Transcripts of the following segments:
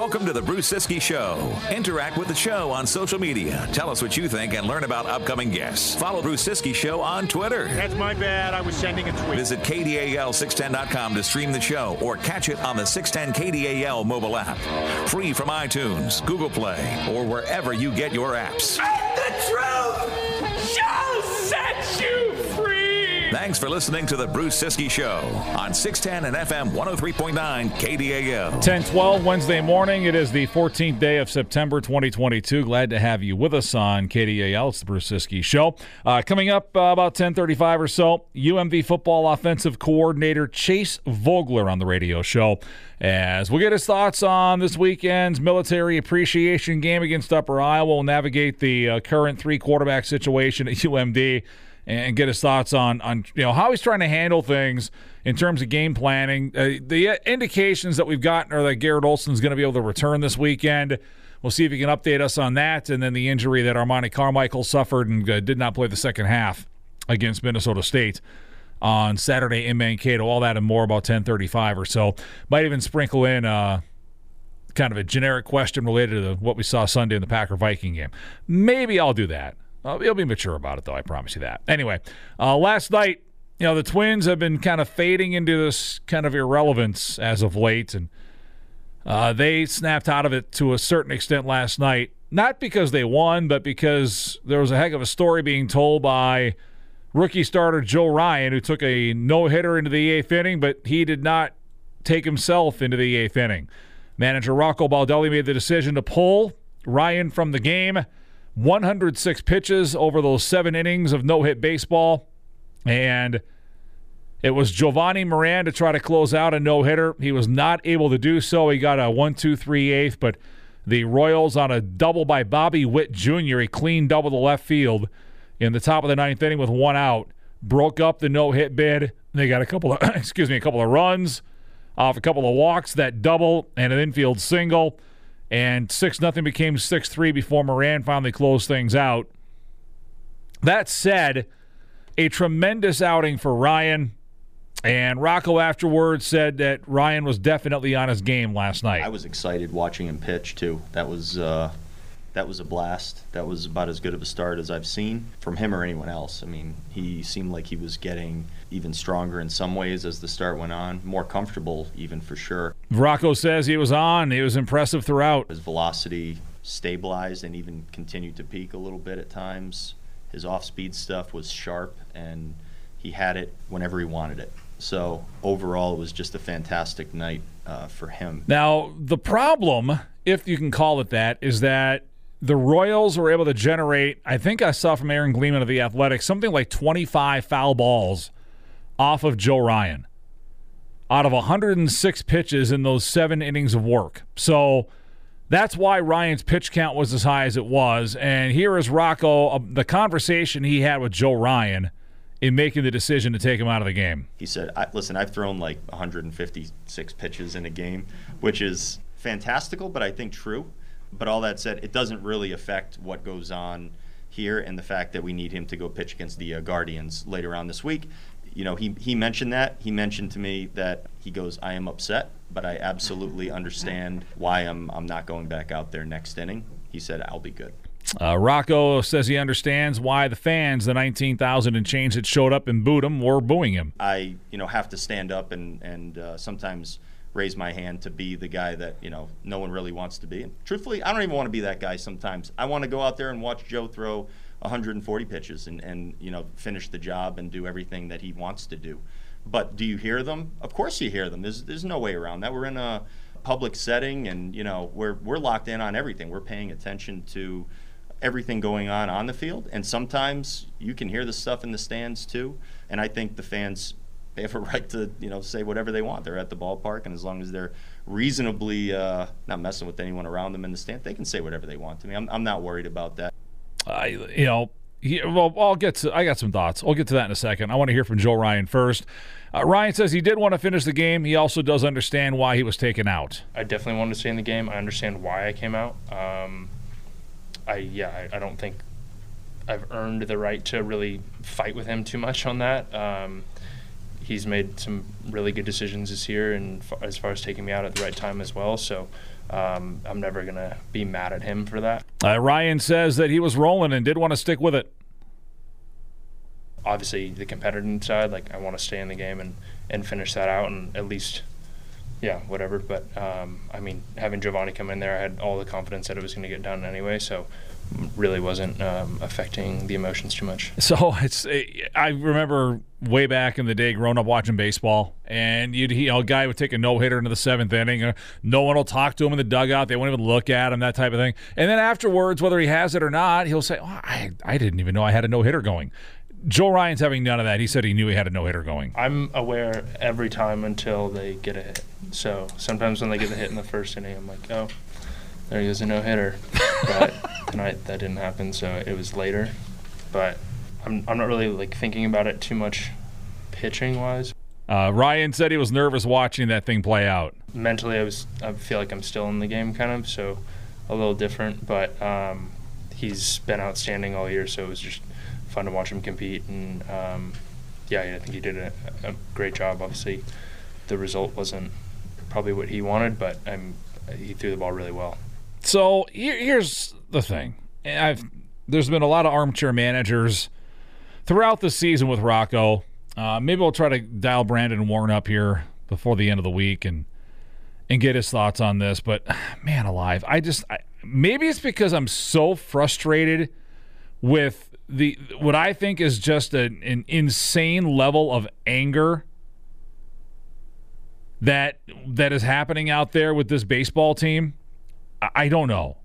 Welcome to the Bruce Siskey Show. Interact with the show on social media. Tell us what you think and learn about upcoming guests. Follow Bruce Siskey Show on Twitter. That's my bad. I was sending a tweet. Visit KDAL610.com to stream the show or catch it on the 610 KDAL mobile app. Free from iTunes, Google Play, or wherever you get your apps. And the truth shall set you free. Thanks for listening to the Bruce Siskey Show on 610 and FM 103.9 KDAL. 10:12 Wednesday morning. It is the 14th day of September 2022. Glad to have you with us on KDAL. It's the Bruce Siskey Show. Coming up about 10:35 or so, UMV football offensive coordinator Chase Vogler on the radio show, as we'll get his thoughts on this weekend's military appreciation game against Upper Iowa. We'll navigate the current three-quarterback situation at UMD and get his thoughts on how he's trying to handle things in terms of game planning. The indications that we've gotten are that Garrett Olson's going to be able to return this weekend. We'll see if he can update us on that, and then the injury that Armani Carmichael suffered and did not play the second half against Minnesota State on Saturday in Mankato. All that and more about 10:35 or so. Might even sprinkle in kind of a generic question related to what we saw Sunday in the Packer-Viking game. Maybe I'll do that. He'll be mature about it, though, I promise you that. Anyway, last night, the Twins have been kind of fading into this kind of irrelevance as of late, and they snapped out of it to a certain extent last night, not because they won, but because there was a heck of a story being told by rookie starter Joe Ryan, who took a no-hitter into the eighth inning, but he did not take himself into the eighth inning. Manager Rocco Baldelli made the decision to pull Ryan from the game. 106 pitches over those 7 innings of no-hit baseball, and it was Giovanni Moran to try to close out a no-hitter. He was not able to do so. He got a 1-2-3/8, but the Royals on a double by Bobby Witt Jr., a clean double to left field in the top of the ninth inning with 1 out, broke up the no-hit bid. They got a couple of runs off a couple of walks, that double, and an infield single. And 6-0 became 6-3 before Moran finally closed things out. That said, a tremendous outing for Ryan. And Rocco afterwards said that Ryan was definitely on his game last night. I was excited watching him pitch, too. That was a blast. That was about as good of a start as I've seen from him or anyone else. I mean, he seemed like he was getting even stronger in some ways as the start went on, more comfortable even for sure. Rocco says he was on. He was impressive throughout. His velocity stabilized and even continued to peak a little bit at times. His off-speed stuff was sharp, and he had it whenever he wanted it. So overall, it was just a fantastic night for him. Now, the problem, if you can call it that, is that the Royals were able to generate, I think I saw from Aaron Gleeman of The Athletic, something like 25 foul balls off of Joe Ryan out of 106 pitches in those 7 innings of work. So that's why Ryan's pitch count was as high as it was. And here is Rocco, the conversation he had with Joe Ryan in making the decision to take him out of the game. He said, listen, I've thrown like 156 pitches in a game, which is fantastical, but I think true. But all that said, it doesn't really affect what goes on here and the fact that we need him to go pitch against the Guardians later on this week. He mentioned that. He mentioned to me that he goes, I am upset, but I absolutely understand why I'm not going back out there next inning. He said, I'll be good. Rocco says he understands why the fans, the 19,000 and change that showed up and booed him, were booing him. I have to stand up and sometimes raise my hand to be the guy that no one really wants to be. And truthfully, I don't even want to be that guy sometimes. I want to go out there and watch Joe throw 140 pitches and finish the job and do everything that he wants to do. But do you hear them? Of course you hear them. There's no way around that. We're in a public setting, and we're locked in on everything. We're paying attention to everything going on the field, and sometimes you can hear the stuff in the stands too. And I think the fans, they have a right to say whatever they want. They're at the ballpark, and as long as they're reasonably not messing with anyone around them in the stand, they can say whatever they want to me. I'm not worried about that. I got some thoughts. I'll get to that in a second. I want to hear from Joe Ryan first. Ryan says he did want to finish the game. He also does understand why he was taken out. I definitely wanted to stay in the game. I understand why I came out. I don't think I've earned the right to really fight with him too much on that. he's made some really good decisions this year, and as far as taking me out at the right time as well. So I'm never going to be mad at him for that. Ryan says that he was rolling and did want to stick with it. Obviously, the competitive side, like I want to stay in the game and finish that out, and at least, yeah, whatever. But, I mean, having Giovanni come in there, I had all the confidence that it was going to get done anyway, so really wasn't affecting the emotions too much. So I remember way back in the day growing up watching baseball, and a guy would take a no-hitter into the 7th inning. No one will talk to him in the dugout. They won't even look at him, that type of thing. And then afterwards, whether he has it or not, he'll say, oh, I didn't even know I had a no-hitter going. Joe Ryan's having none of that. He said he knew he had a no-hitter going. I'm aware every time until they get a hit. So sometimes when they get the hit in the first inning, I'm like, oh, there goes a no-hitter. But tonight that didn't happen, so it was later. But I'm not really like thinking about it too much pitching-wise. Ryan said he was nervous watching that thing play out. Mentally, I feel like I'm still in the game kind of, so a little different. But he's been outstanding all year, so it was just fun to watch him compete, and I think he did a great job. Obviously, the result wasn't probably what he wanted, but he threw the ball really well. So here's the thing. There's been a lot of armchair managers throughout the season with Rocco. Maybe we'll try to dial Brandon Warren up here before the end of the week and get his thoughts on this. But, man alive, maybe it's because I'm so frustrated with what I think is just an insane level of anger that is happening out there with this baseball team. I don't know.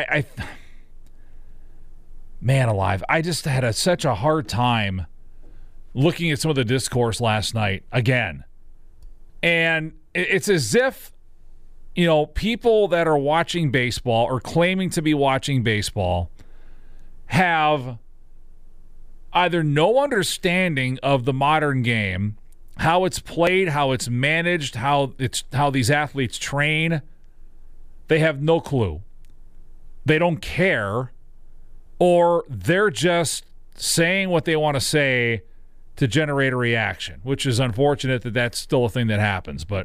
Man alive, I just had such a hard time looking at some of the discourse last night again. And it's as if, people that are watching baseball or claiming to be watching baseball have either no understanding of the modern game, how it's played, how it's managed, how these athletes train. They have no clue. They don't care, or they're just saying what they want to say to generate a reaction, which is unfortunate that that's still a thing that happens. But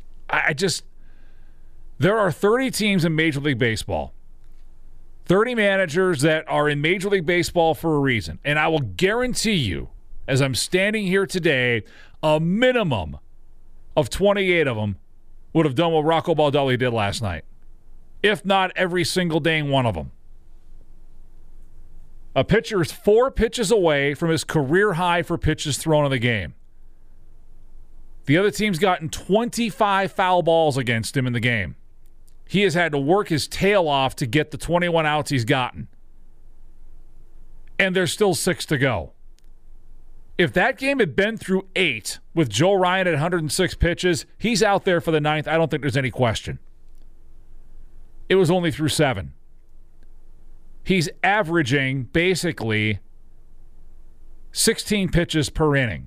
there are 30 teams in Major League Baseball. 30 managers that are in Major League Baseball for a reason. And I will guarantee you, as I'm standing here today, a minimum of 28 of them would have done what Rocco Baldelli did last night, if not every single dang one of them. A pitcher is 4 pitches away from his career high for pitches thrown in the game. The other team's gotten 25 foul balls against him in the game. He has had to work his tail off to get the 21 outs he's gotten. And there's still 6 to go. If that game had been through 8 with Joe Ryan at 106 pitches, he's out there for the 9th. I don't think there's any question. It was only through 7. He's averaging basically 16 pitches per inning.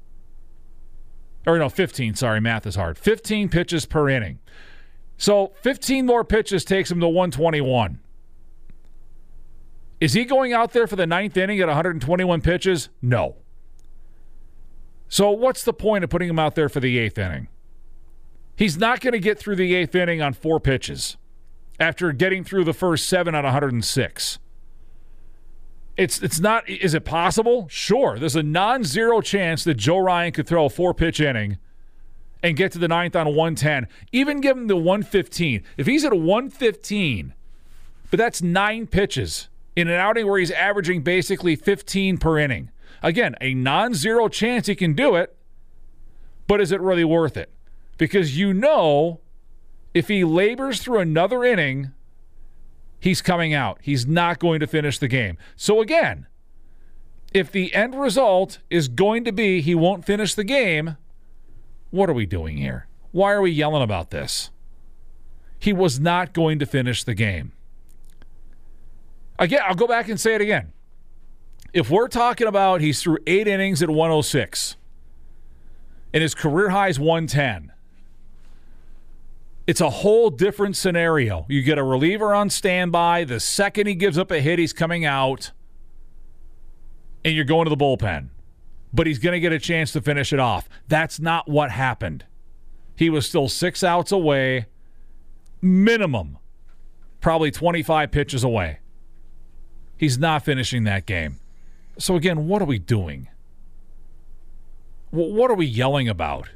15, sorry, math is hard. 15 pitches per inning. So 15 more pitches takes him to 121. Is he going out there for the 9th inning at 121 pitches? No. So what's the point of putting him out there for the 8th inning? He's not going to get through the 8th inning on 4 pitches after getting through the first 7 on 106. It's not. Is it possible? Sure. There's a non-zero chance that Joe Ryan could throw a 4-pitch inning and get to the 9th on 110. Even give him the 115. If he's at a 115, but that's 9 pitches in an outing where he's averaging basically 15 per inning. Again, a non-zero chance he can do it, but is it really worth it? Because if he labors through another inning, he's coming out. He's not going to finish the game. So again, if the end result is going to be he won't finish the game, what are we doing here? Why are we yelling about this? He was not going to finish the game. Again, I'll go back and say it again. If we're talking about he's through 8 innings at 106 and his career high is 110, it's a whole different scenario. You get a reliever on standby. The second he gives up a hit, he's coming out, and you're going to the bullpen. but he's going to get a chance to finish it off. That's not what happened. He was still 6 outs away, minimum, probably 25 pitches away. He's not finishing that game. So again, what are we doing? What are we yelling about?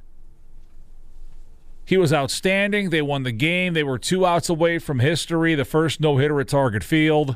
He was outstanding. They won the game. They were 2 outs away from history, the first no-hitter at Target Field.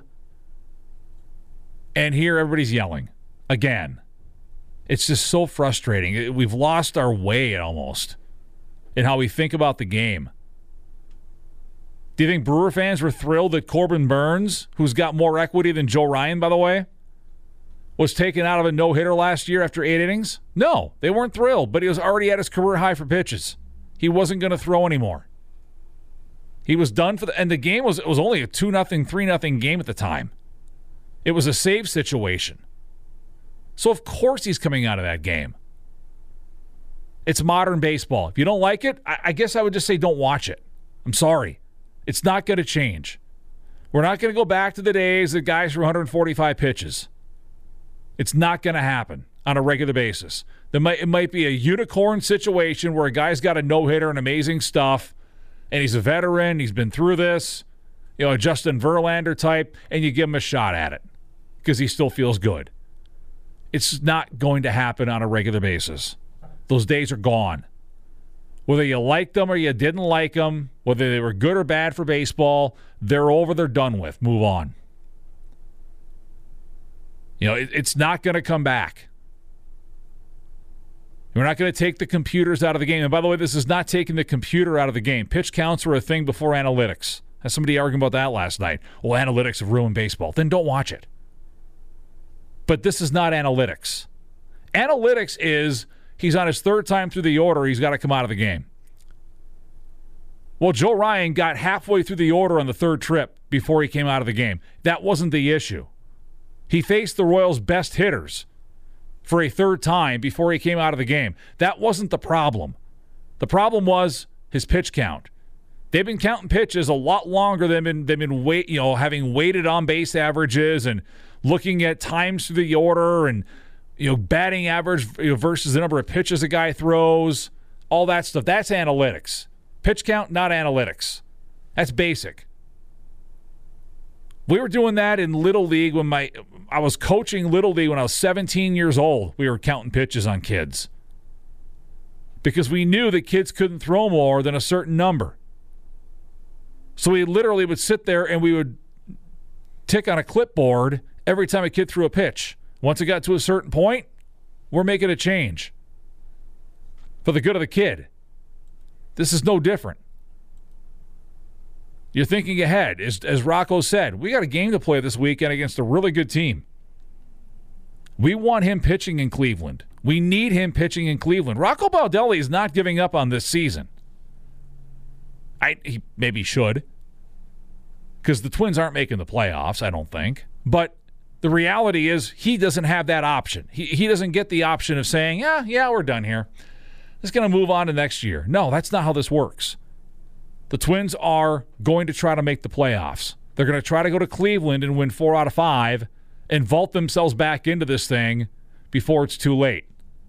And here everybody's yelling again. It's just so frustrating. We've lost our way almost in how we think about the game. Do you think Brewer fans were thrilled that Corbin Burns, who's got more equity than Joe Ryan, by the way, was taken out of a no-hitter last year after 8 innings? No, they weren't thrilled, but he was already at his career high for pitches. He wasn't going to throw anymore. He was done for and the game was only a 2-0, 3-0 game at the time. It was a save situation. So of course he's coming out of that game. It's modern baseball. If you don't like it, I guess I would just say don't watch it. I'm sorry. It's not going to change. We're not going to go back to the days that guys threw 145 pitches. It's not going to happen on a regular basis. It might be a unicorn situation where a guy's got a no-hitter and amazing stuff, and he's a veteran, he's been through this, a Justin Verlander type, and you give him a shot at it because he still feels good. It's not going to happen on a regular basis. Those days are gone. Whether you liked them or you didn't like them, whether they were good or bad for baseball, they're over, they're done with. Move on. It's not going to come back. We're not going to take the computers out of the game. And by the way, this is not taking the computer out of the game. Pitch counts were a thing before analytics. Had somebody arguing about that last night. Well, analytics have ruined baseball. Then don't watch it. But this is not analytics. Analytics is he's on his 3rd time through the order. He's got to come out of the game. Well, Joe Ryan got halfway through the order on the 3rd trip before he came out of the game. That wasn't the issue. He faced the Royals' best hitters for a 3rd time before he came out of the game. That wasn't the problem. The problem was his pitch count. They've been counting pitches a lot longer than they've been having weighted on base averages and looking at times through the order and batting average versus the number of pitches a guy throws, all that stuff. That's analytics. Pitch count, not analytics. That's basic. We were doing that in Little League when I was coaching Little League when I was 17 years old. We were counting pitches on kids because we knew that kids couldn't throw more than a certain number. So we literally would sit there and we would tick on a clipboard every time a kid threw a pitch. Once it got to a certain point, we're making a change for the good of the kid. This is no different. You're thinking ahead. As Rocco said, we got a game to play this weekend against a really good team. We want him pitching in Cleveland. We need him pitching in Cleveland. Rocco Baldelli is not giving up on this season. He maybe should, because the Twins aren't making the playoffs, I don't think. But the reality is he doesn't have that option. He doesn't get the option of saying, yeah, we're done here. Just going to move on to next year. No, that's not how this works. The Twins are going to try to make the playoffs. They're going to try to go to Cleveland and win 4 out of 5 and vault themselves back into this thing before it's too late.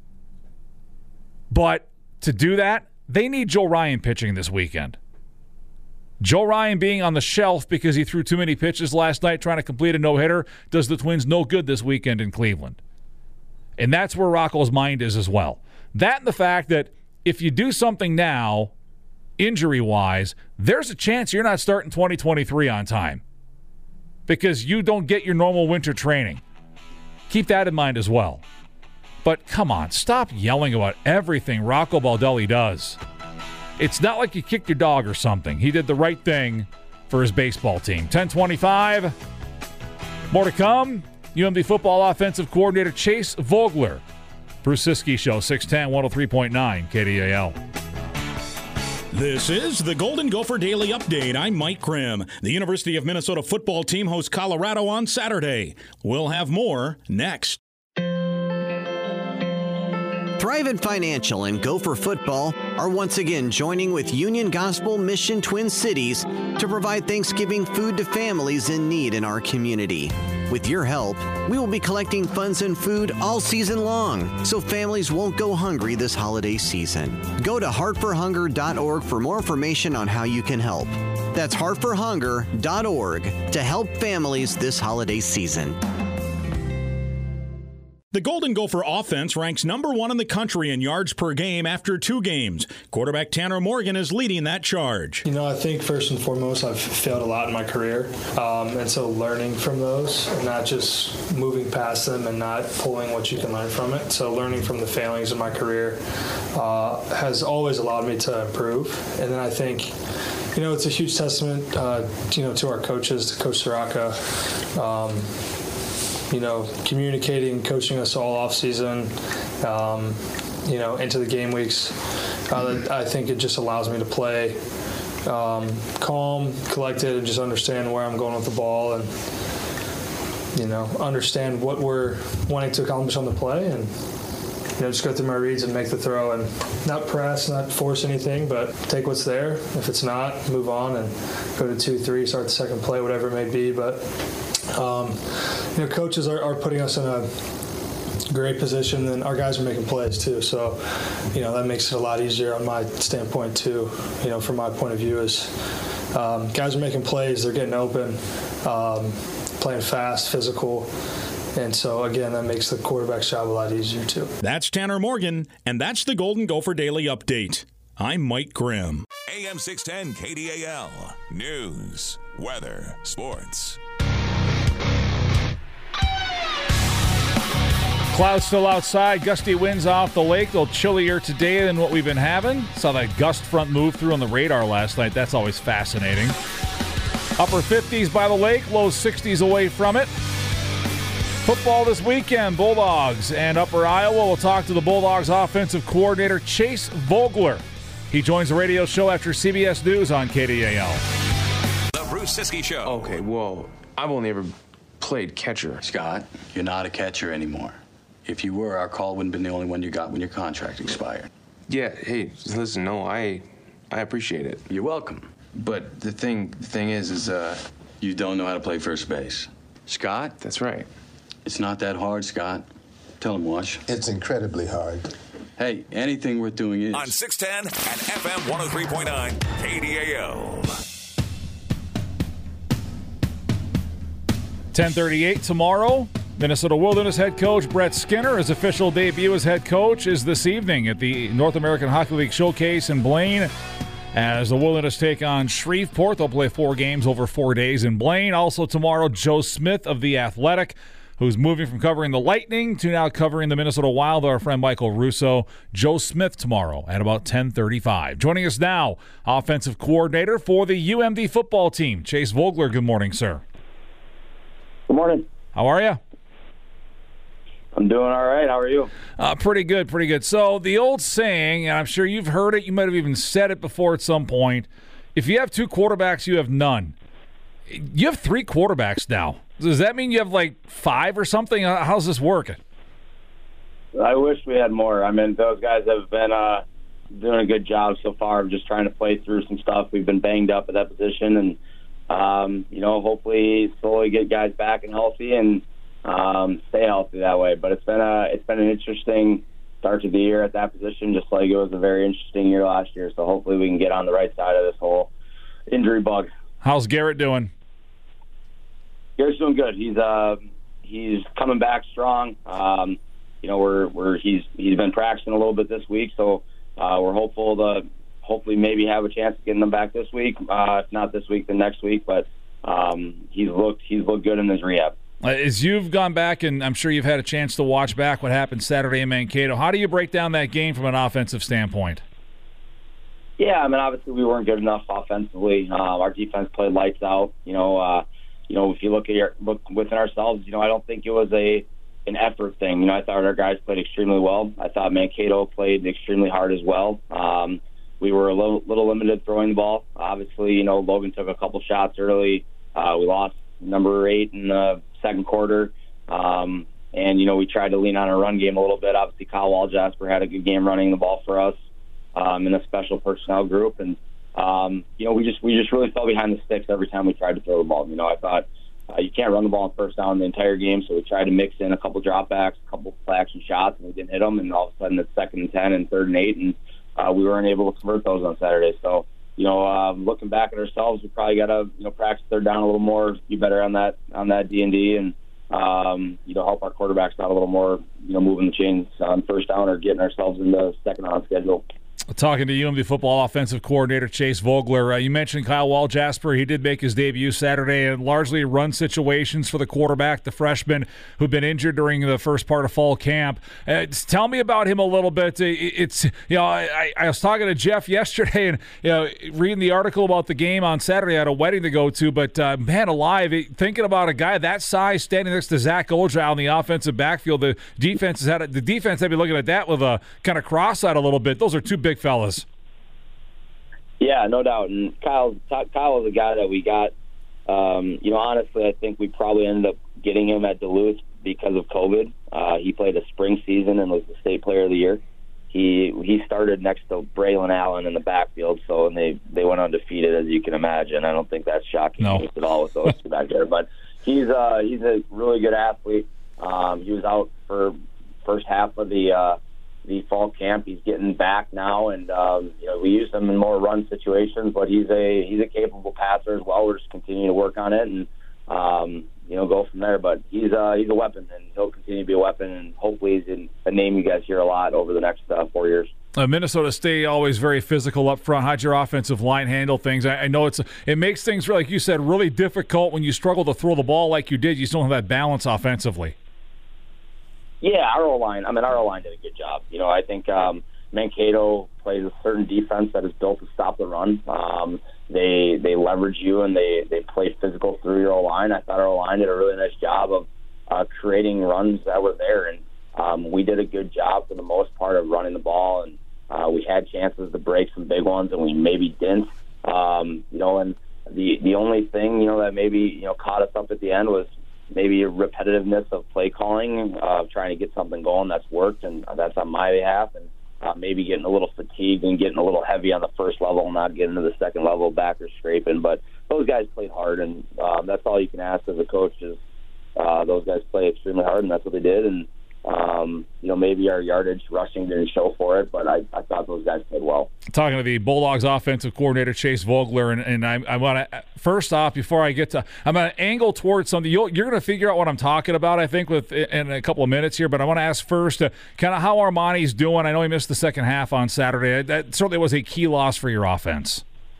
But to do that, they need Joe Ryan pitching this weekend. Joe Ryan being on the shelf because he threw too many pitches last night trying to complete a no-hitter does the Twins no good this weekend in Cleveland. And that's where Rocco's mind is as well. That and the fact that if you do something now, injury-wise, there's a chance you're not starting 2023 on time because you don't get your normal winter training. Keep that in mind as well. But come on, stop yelling about everything Rocco Baldelli does. It's not like you kicked your dog or something. He did the right thing for his baseball team. 10:25. More to come. UMD football offensive coordinator Chase Vogler. Bruce Siskey Show, 610, 103.9 KDAL. This is the Golden Gopher Daily Update. I'm Mike Krim. The University of Minnesota football team hosts Colorado on Saturday. We'll have more next. Thrivent Financial and Gopher Football are once again joining with Union Gospel Mission Twin Cities to provide Thanksgiving food to families in need in our community. With your help, we will be collecting funds and food all season long, so families won't go hungry this holiday season. Go to heartforhunger.org for more information on how you can help. That's heartforhunger.org to help families this holiday season. The Golden Gopher offense ranks number 1 in the country in yards per game after 2 games. Quarterback Tanner Morgan is leading that charge. I think first and foremost, I've failed a lot in my career. And so learning from those and not just moving past them and not pulling what you can learn from it. So learning from the failings in my career has always allowed me to improve. And then I think, it's a huge testament, to our coaches, to Coach Soraka. Communicating, coaching us all off season, into the game weeks. I think it just allows me to play calm, collected, and just understand where I'm going with the ball and, understand what we're wanting to accomplish on the play and, just go through my reads and make the throw and not press, not force anything, but take what's there. If it's not, move on and go to 2-3, start the second play, whatever it may be. But coaches are putting us in a great position, and our guys are making plays too. So, that makes it a lot easier on my standpoint too. From my point of view, is guys are making plays, they're getting open, playing fast, physical. And so, again, that makes the quarterback's job a lot easier too. That's Tanner Morgan, and that's the Golden Gopher Daily Update. I'm Mike Grimm. AM 610 KDAL. News, weather, sports. Clouds still outside, gusty winds off the lake, a little chillier today than what we've been having. Saw that gust front move through on the radar last night. That's always fascinating. Upper 50s by the lake, low 60s away from it. Football this weekend, Bulldogs and Upper Iowa. We'll talk to the Bulldogs offensive coordinator, Chase Vogler. He joins the radio show after CBS News on KDAL. The Bruce Siskey Show. Okay, well, I've only ever played catcher. Scott, you're not a catcher anymore. If you were, our call wouldn't have been the only one you got when your contract expired. Yeah, hey, listen, no, I appreciate it. You're welcome. But the thing is, you don't know how to play first base. Scott? That's right. It's not that hard, Scott. Tell him, Wash. It's incredibly hard. Hey, anything worth doing is... On 610 and FM 103.9 KDAL. 10:38 tomorrow. Minnesota Wilderness head coach Brett Skinner, his official debut as head coach is this evening at the North American Hockey League Showcase in Blaine. As the Wilderness take on Shreveport, they'll play 4 games over 4 days in Blaine. Also tomorrow, Joe Smith of The Athletic, who's moving from covering the Lightning to now covering the Minnesota Wild, our friend Michael Russo. Joe Smith tomorrow at about 10:35. Joining us now, offensive coordinator for the UMD football team, Chase Vogler. Good morning, sir. Good morning. How are you? I'm doing all right. How are you? Pretty good, pretty good. So the old saying, and I'm sure you've heard it, you might have even said it before at some point, if you have 2 quarterbacks, you have none. You have 3 quarterbacks now. Does that mean you have like 5 or something? How's this working? I wish we had more. I mean, those guys have been doing a good job so far of just trying to play through some stuff. We've been banged up at that position, and hopefully slowly get guys back and healthy and stay healthy that way. But it's been an interesting start to the year at that position, just like it was a very interesting year last year. So hopefully we can get on the right side of this whole injury bug. How's Garrett doing? Garrett's doing good. He's coming back strong. He's been practicing a little bit this week, so we're hopeful to hopefully maybe have a chance of getting him back this week. If not this week, then next week. But he's looked good in his rehab. As you've gone back, and I'm sure you've had a chance to watch back what happened Saturday in Mankato, how do you break down that game from an offensive standpoint? Yeah, I mean, obviously we weren't good enough offensively. Our defense played lights out. If you look within ourselves, I don't think it was an effort thing. I thought our guys played extremely well. I thought Mankato played extremely hard as well. We were a little limited throwing the ball. Obviously, Logan took a couple shots early. We lost number 8 in the second quarter. And we tried to lean on our run game a little bit. Obviously, Kyle Waljasper had a good game running the ball for us in a special personnel group. And, we just really fell behind the sticks every time we tried to throw the ball. I thought You can't run the ball on first down the entire game, so we tried to mix in a couple dropbacks, a couple play-action shots, and we didn't hit them, and all of a sudden it's 2nd and 10 and 3rd and 8, and we weren't able to convert those on Saturday. So, looking back at ourselves, we probably got to, practice third down a little more, be better on that D&D, and, help our quarterbacks out a little more, moving the chains on first down or getting ourselves in the second on schedule. Talking to UMD football offensive coordinator Chase Vogler, you mentioned Kyle Walljasper. He did make his debut Saturday in largely run situations for the quarterback, the freshman who'd been injured during the first part of fall camp. Tell me about him a little bit. I was talking to Jeff yesterday and reading the article about the game on Saturday. I had a wedding to go to, but man alive, thinking about a guy that size standing next to Zach Oldrow in the offensive backfield, the defense had been looking at that with a kind of cross-eyed a little bit. Those are two big fellas. Yeah, no doubt. And Kyle is a guy that we got. Honestly, I think we probably ended up getting him at Duluth because of COVID. He played a spring season and was the state player of the year. He started next to Braylon Allen in the backfield, so they went undefeated, as you can imagine. I don't think that's shocking at all with those two back there. But he's a really good athlete. He was out for first half of the fall camp. He's getting back now, and we use him in more run situations, but he's a capable passer as well. We're just continuing to work on it and go from there. But he's a weapon, and he'll continue to be a weapon, and hopefully he's a name you guys hear a lot over the next 4 years. Minnesota State always very physical up front. How'd your offensive line handle things? I know it makes things, like you said, really difficult when you struggle to throw the ball like you did. You still have that balance offensively. Yeah, our O-line did a good job. I think Mankato plays a certain defense that is built to stop the run. They leverage you, and they play physical through your O-line. I thought our O-line did a really nice job of creating runs that were there, and we did a good job for the most part of running the ball, and we had chances to break some big ones, and we maybe didn't. And the only thing, that maybe, caught us up at the end was maybe a repetitiveness of play calling, trying to get something going that's worked, and that's on my behalf, and maybe getting a little fatigued and getting a little heavy on the first level and not getting to the second level, back or scraping. But those guys played hard, and that's all you can ask as a coach is those guys play extremely hard, and that's what they did. And maybe our yardage rushing didn't show for it, but I thought those guys played well. Talking to the Bulldogs offensive coordinator, Chase Vogler, and I want to, first off, before I get to, I'm going to angle towards something. You're going to figure out what I'm talking about, I think, in a couple of minutes here, but I want to ask first kind of how Armani's doing. I know he missed the second half on Saturday. That certainly was a key loss for your offense.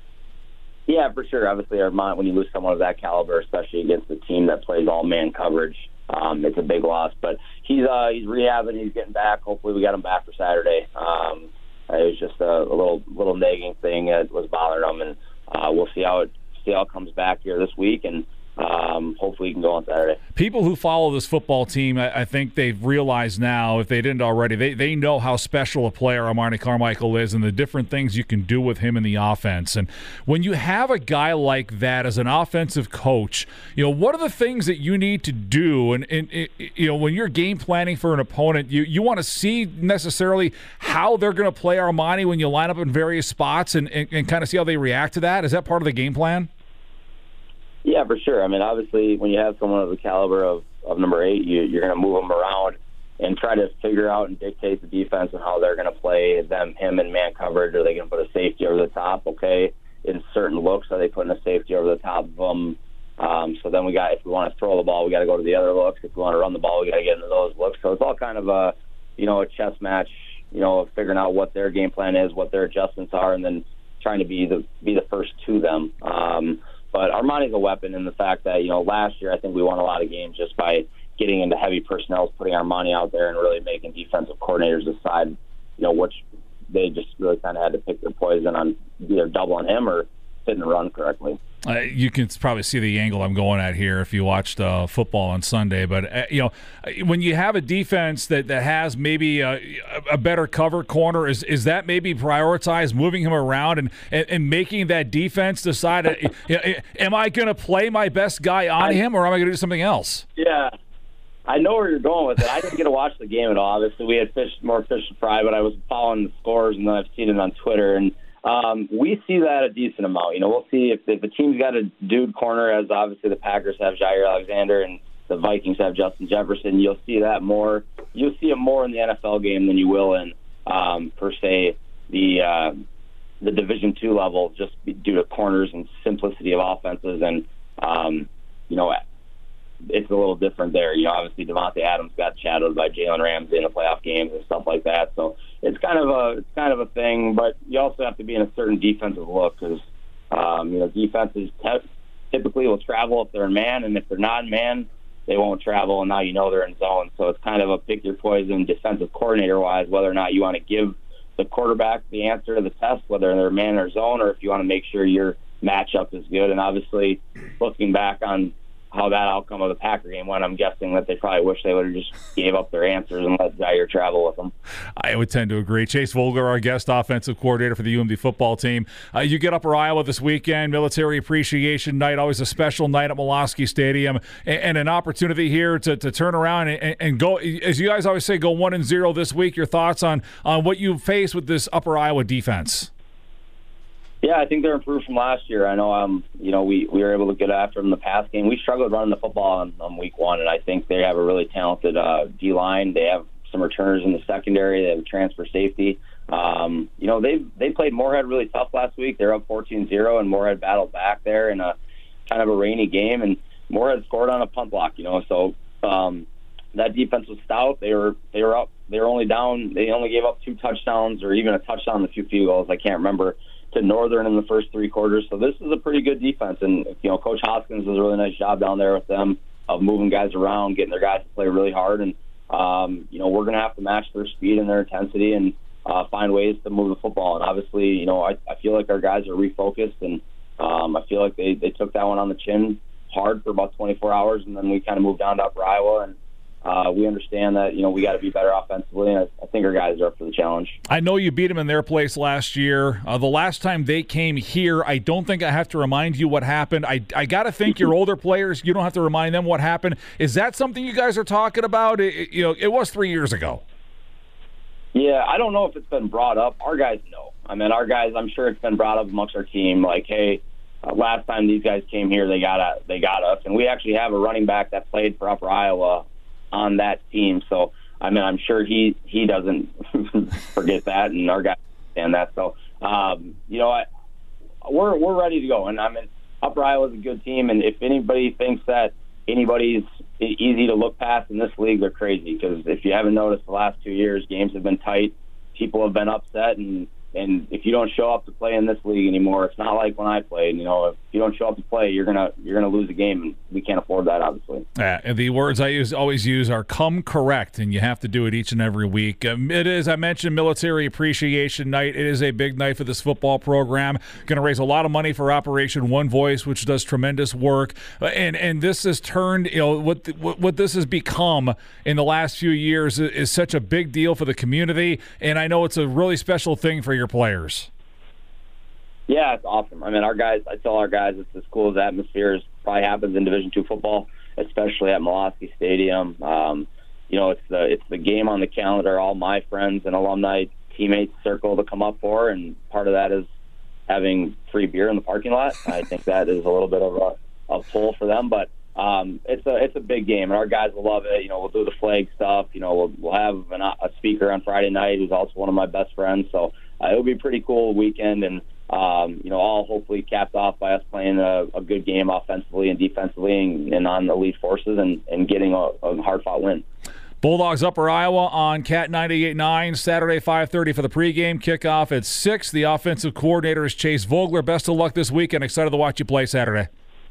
Yeah, for sure. Obviously, Armani, when you lose someone of that caliber, especially against a team that plays all-man coverage, it's a big loss. But he's rehabbing. He's getting back. Hopefully, we got him back for Saturday. It was just a little nagging thing that was bothering him, and we'll see how it comes back here this week, and hopefully he can go on Saturday. People who follow this football team, I think they've realized now, if they didn't already, they know how special a player Armani Carmichael is and the different things you can do with him in the offense. And when you have a guy like that as an offensive coach, what are the things that you need to do? And when you're game planning for an opponent, you want to see necessarily how they're going to play Armani when you line up in various spots and kind of see how they react to that. Is that part of the game plan? Yeah, for sure. I mean, obviously, when you have someone of the caliber of number 8, you're going to move them around and try to figure out and dictate the defense and how they're going to play him in man coverage. Are they going to put a safety over the top? Okay, in certain looks, are they putting a safety over the top of them? So then if we want to throw the ball, we got to go to the other looks. If we want to run the ball, we got to get into those looks. So it's all kind of a chess match. Figuring out what their game plan is, what their adjustments are, and then trying to be the first to them. But Armani's a weapon in the fact that, last year I think we won a lot of games just by getting into heavy personnel, putting Armani out there and really making defensive coordinators decide, which they just really kind of had to pick their poison on either doubling him or hitting the run correctly. You can probably see the angle I'm going at here if you watched football on Sunday. But, when you have a defense that has maybe a better cover corner, is that maybe prioritized moving him around and making that defense decide, am I going to play my best guy on him or am I going to do something else? Yeah, I know where you're going with it. I didn't get to watch the game at all. Obviously, we had more fish to fry, but I was following the scores, and then I've seen it on Twitter. And we see that a decent amount. We'll see if the team's got a dude corner, as obviously the Packers have Jair Alexander and the Vikings have Justin Jefferson. You'll see that more. You'll see it more in the NFL game than you will in, per se, the Division II level, just due to corners and simplicity of offenses. And, it's a little different there. Obviously Devontae Adams got shadowed by Jalen Ramsey in the playoff games and stuff like that. So it's kind of a thing, but you also have to be in a certain defensive look because, defenses typically will travel if they're in man, and if they're not in man, they won't travel, and now they're in zone. So it's kind of a pick your poison defensive coordinator-wise, whether or not you want to give the quarterback the answer to the test, whether they're man or zone, or if you want to make sure your matchup is good. And obviously, looking back on how that outcome of the Packer game went, I'm guessing that they probably wish they would have just gave up their answers and let Jair travel with them. I would tend to agree. Chase Vogler, our guest offensive coordinator for the UMD football team. You get Upper Iowa this weekend, Military Appreciation Night, always a special night at Molosky Stadium, and an opportunity here to turn around and go, as you guys always say, go 1-0 this week. Your thoughts on what you face with this Upper Iowa defense? Yeah, I think they're improved from last year. I know, we were able to get after them in the pass game. We struggled running the football on week one, and I think they have a really talented D-line. They have some returners in the secondary. They have a transfer safety. They played Moorhead really tough last week. They're up 14-0, and Moorhead battled back there in a kind of a rainy game, and Moorhead scored on a punt block. So that defense was stout. They were up. They were only down. They only gave up 2 touchdowns, or even a touchdown and a few field goals. I can't remember. To Northern in the first 3 quarters. So this is a pretty good defense. And, Coach Hoskins does a really nice job down there with them of moving guys around, getting their guys to play really hard. And, we're going to have to match their speed and their intensity and find ways to move the football. And obviously, I feel like our guys are refocused, and I feel like they took that one on the chin hard for about 24 hours, and then we kind of moved down to Upper Iowa, and we understand that, we got to be better offensively, and I think our guys are up for the challenge. I know you beat them in their place last year. The last time they came here, I don't think I have to remind you what happened. I got to think your older players, you don't have to remind them what happened. Is that something you guys are talking about? It was 3 years ago. Yeah, I don't know if it's been brought up. Our guys know. Our guys, I'm sure it's been brought up amongst our team, like, hey, last time these guys came here, they got us. And we actually have a running back that played for Upper Iowa on that team, so I'm sure he doesn't forget that, and our guys understand that. So we're ready to go, and Upper Iowa is a good team, and if anybody thinks that anybody's easy to look past in this league, they're crazy, because if you haven't noticed, the last 2 years games have been tight, people have been upset, and if you don't show up to play in this league anymore, it's not like when I played. If you don't show up to play, you're gonna lose a game, and we can't afford that, obviously. And the words I always use are "come correct," and you have to do it each and every week. It is, I mentioned, Military Appreciation Night. It is a big night for this football program. Going to raise a lot of money for Operation One Voice, which does tremendous work. And this has turned, what this has become in the last few years is such a big deal for the community. And I know it's a really special thing for your players. Yeah, it's awesome. Our guys, I tell our guys, it's as cool as atmosphere as probably happens in Division II football, especially at Molosky Stadium. It's the game on the calendar all my friends and alumni teammates circle to come up for, and part of that is having free beer in the parking lot. I think that is a little bit of a pull for them, but it's a big game, and our guys will love it. We'll do the flag stuff. We'll have a speaker on Friday night who's also one of my best friends, so it'll be a pretty cool weekend, and all hopefully capped off by us playing a good game offensively and defensively and on elite forces and getting a hard-fought win. Bulldogs Upper Iowa on Cat 98.9, Saturday 5:30 for the pregame, kickoff at 6. The offensive coordinator is Chase Vogler. Best of luck this weekend. Excited to watch you play Saturday.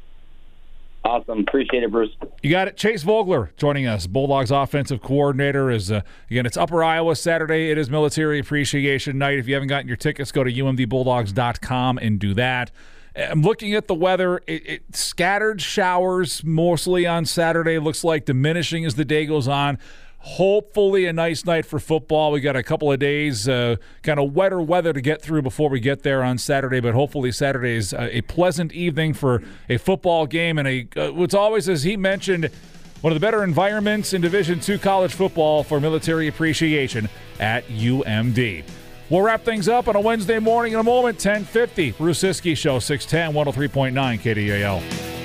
Awesome. Appreciate it, Bruce. You got it. Chase Vogler joining us. Bulldogs offensive coordinator is, again, it's Upper Iowa Saturday. It is Military Appreciation Night. If you haven't gotten your tickets, go to umdbulldogs.com and do that. I'm looking at the weather. It scattered showers mostly on Saturday. Looks like diminishing as the day goes on. Hopefully a nice night for football. We got a couple of days, kind of wetter weather to get through before we get there on Saturday, but hopefully Saturday is a pleasant evening for a football game and what's always, as he mentioned, one of the better environments in Division II college football for military appreciation at UMD. We'll wrap things up on a Wednesday morning in a moment, 10:50. Bruce Siskey Show, 610, 103.9 KDAL.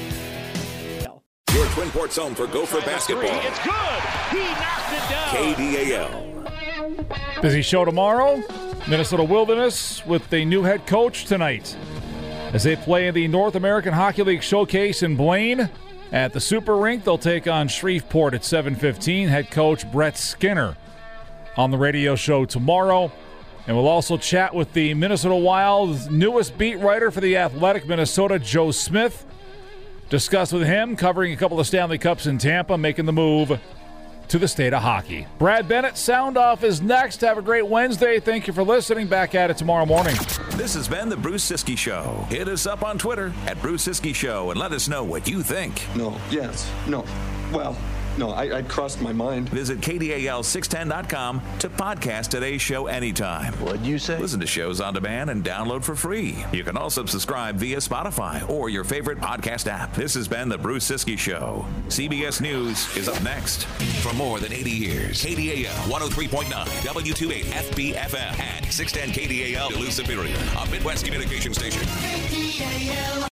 Your Twin Ports home for Gopher basketball. It's good. He knocked it down. KDAL. Busy show tomorrow. Minnesota Wilderness with the new head coach tonight as they play in the North American Hockey League Showcase in Blaine. At the Super Rink, they'll take on Shreveport at 7:15. Head coach Brett Skinner on the radio show tomorrow. And we'll also chat with the Minnesota Wild's newest beat writer for The Athletic, Minnesota, Joe Smith. Discuss with him, covering a couple of Stanley Cups in Tampa, making the move to the state of hockey. Brad Bennett, Sound Off is next. Have a great Wednesday. Thank you for listening. Back at it tomorrow morning. This has been the Bruce Siskey Show. Hit us up on Twitter at Bruce Siskey Show and let us know what you think. No, yes, no. Well, no, I crossed my mind. Visit KDAL610.com to podcast today's show anytime. What'd you say? Listen to shows on demand and download for free. You can also subscribe via Spotify or your favorite podcast app. This has been the Bruce Siskey Show. CBS News is up next. For more than 80 years, KDAL 103.9, W28 FBFM, and 610 KDAL Duluth Superior, a Midwest communication station.